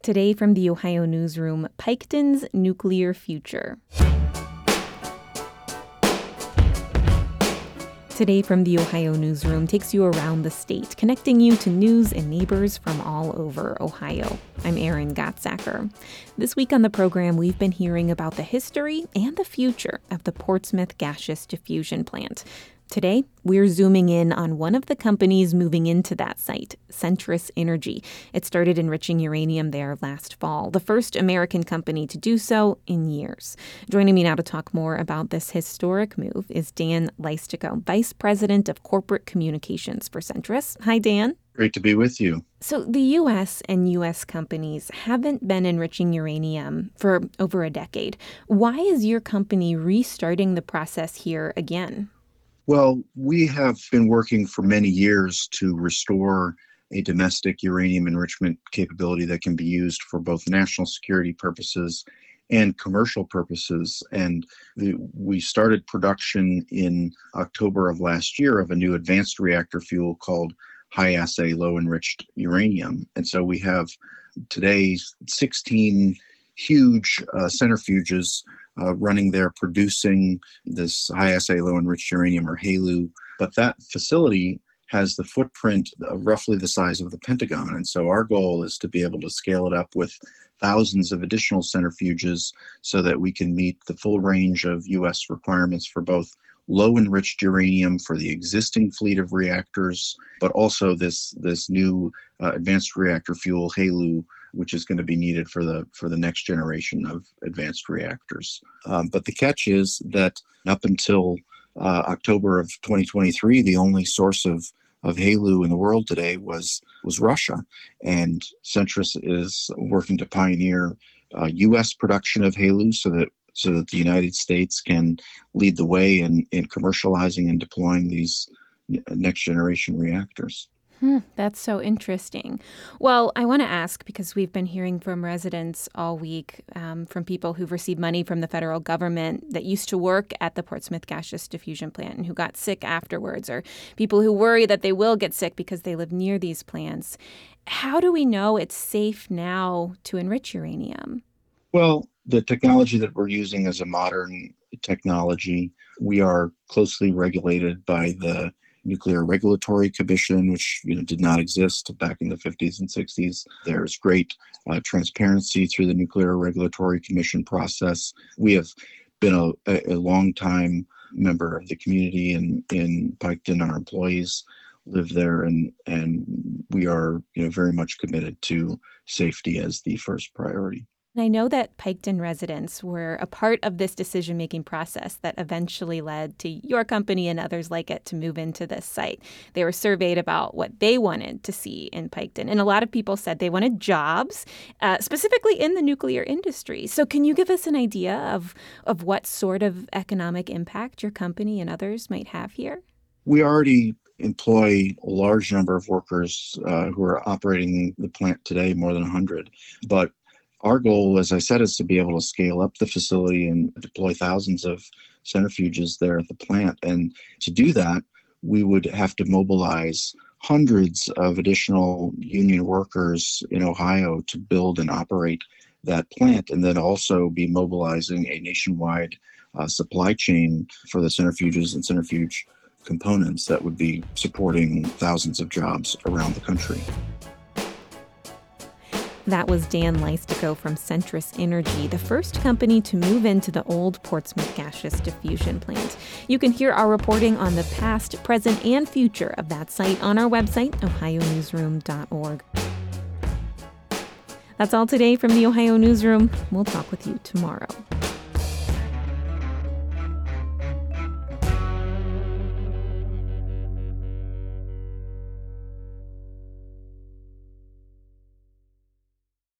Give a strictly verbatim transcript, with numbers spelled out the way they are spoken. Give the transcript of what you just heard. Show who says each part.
Speaker 1: Today from the Ohio Newsroom, Piketon's nuclear future. Today from the Ohio Newsroom takes you around the state, connecting you to news and neighbors from all over Ohio. I'm Erin Gottsacker. This week on the program, we've been hearing about the history and the future of the Portsmouth Gaseous Diffusion Plant. Today, we're zooming in on one of the companies moving into that site, Centrus Energy. It started enriching uranium there last fall, the first American company to do so in years. Joining me now to talk more about this historic move is Dan Leistico, Vice President of Corporate Communications for Centrus. Hi, Dan.
Speaker 2: Great to be with you.
Speaker 1: So the U S and U S companies haven't been enriching uranium for over a decade. Why is your company restarting the process here again?
Speaker 2: Well, we have been working for many years to restore a domestic uranium enrichment capability that can be used for both national security purposes and commercial purposes. And the, we started production in October of last year of a new advanced reactor fuel called high-assay low-enriched uranium. And so we have today sixteen huge uh, centrifuges Uh, running there, producing this high-assay low-enriched uranium, or HALEU. But that facility has the footprint of roughly the size of the Pentagon. And so our goal is to be able to scale it up with thousands of additional centrifuges so that we can meet the full range of U S requirements for both low-enriched uranium for the existing fleet of reactors, but also this, this new uh, advanced reactor fuel, HALEU, which is going to be needed for the for the next generation of advanced reactors. Um, but the catch is that up until uh, October of twenty twenty-three, the only source of of HALEU in the world today was was Russia, and Centrus is working to pioneer uh, U S production of HALEU so that so that the United States can lead the way in in commercializing and deploying these next generation reactors.
Speaker 1: Hmm, that's so interesting. Well, I want to ask, because we've been hearing from residents all week, um, from people who've received money from the federal government that used to work at the Portsmouth Gaseous Diffusion Plant and who got sick afterwards, or people who worry that they will get sick because they live near these plants. How do we know it's safe now to enrich uranium?
Speaker 2: Well, the technology that we're using is a modern technology. We are closely regulated by the Nuclear Regulatory Commission, which you know did not exist back in the fifties and sixties. There's great uh, transparency through the Nuclear Regulatory Commission process. We have been a, a long time member of the community in, in Piketon. Our employees live there, and and we are you know very much committed to safety as the first priority.
Speaker 1: I know that Piketon residents were a part of this decision-making process that eventually led to your company and others like it to move into this site. They were surveyed about what they wanted to see in Piketon, and a lot of people said they wanted jobs, uh, specifically in the nuclear industry. So can you give us an idea of, of what sort of economic impact your company and others might have here?
Speaker 2: We already employ a large number of workers uh, who are operating the plant today, more than one hundred. But our goal, as I said, is to be able to scale up the facility and deploy thousands of centrifuges there at the plant. And to do that, we would have to mobilize hundreds of additional union workers in Ohio to build and operate that plant, and then also be mobilizing a nationwide uh, supply chain for the centrifuges and centrifuge components that would be supporting thousands of jobs around the country.
Speaker 1: That was Dan Leistico from Centrus Energy, the first company to move into the old Portsmouth Gaseous Diffusion Plant. You can hear our reporting on the past, present, and future of that site on our website, ohio newsroom dot org. That's all today from the Ohio Newsroom. We'll talk with you tomorrow.